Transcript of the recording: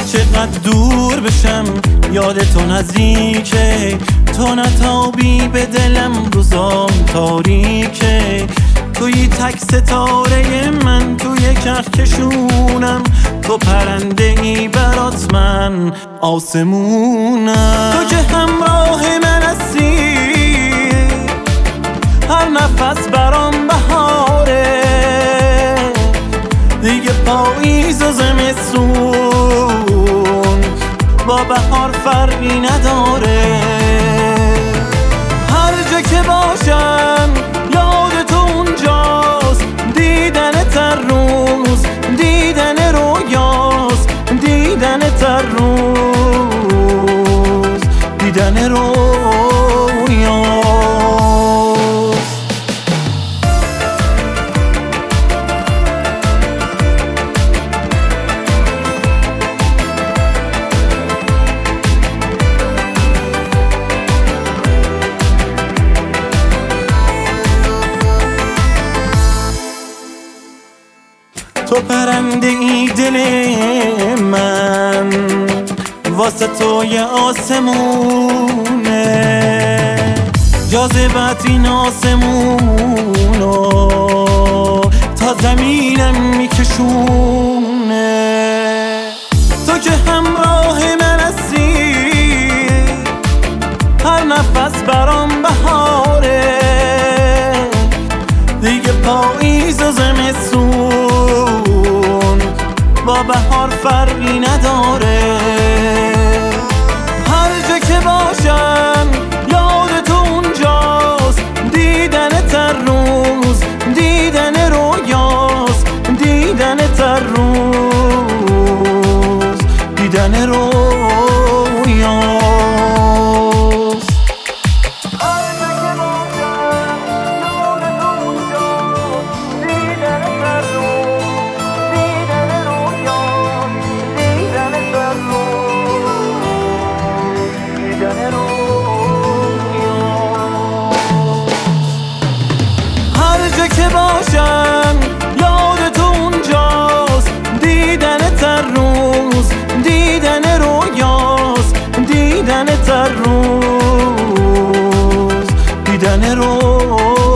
چقدر دور بشم یاد تو نزدیکه، تو نتابی به دلم روزام تاریکه. توی تک ستاره من توی کهکشونم، تو پرنده ای برات من آسمونم. تو که همراه من هستی، هر نفس برام بهاره، دیگه پاییز و زمستون با بهار فرقی نداره. هر جا که باشم یاد تو اونجاست، دیدنت هر روز دیدن رویاست، دیدنت هر روز دیدن رویاست. تو پرنده ای دل من، واسه تو یه آسمونه، جاذبت این آسمونو تا زمینم میکشونه. تو که همراه من هستی، هر نفس برام بهاره، دیگه پاییز و زمستون با بهار فرقی نداره. هر جا که باشم یاد تو اونجاست، دیدنت هر روز دیدن رویاست، دیدنت هر روز دیدن رویاست. هر جا که باشم یاد تو اونجاست، دیدنت هر روز دیدن رویاست، دیدنت هر روز دیدن رویاست.